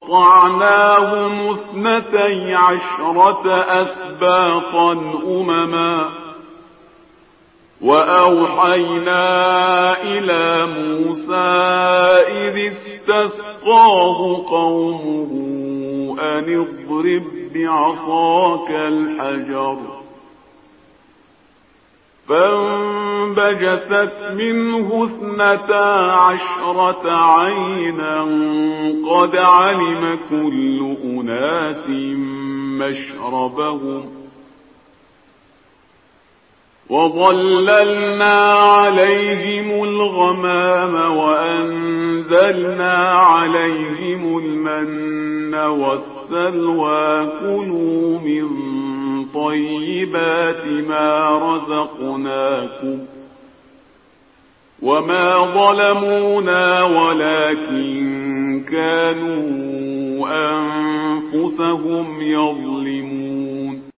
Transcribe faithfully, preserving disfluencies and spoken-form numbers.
وقطعناهم اثنتي عشرة أسباطا أمما وأوحينا إلى موسى إذ استسقاه قومه أن اضرب بعصاك الحجر فانبجست منه اثنتا عشرة عينا قد علم كل أناس مشربهم وظللنا عليهم الغمام وأنزلنا عليهم المن والسلوى كلوا من طيبات ما رزقناكم وما ظلمونا ولكن كانوا أنفسهم يظلمون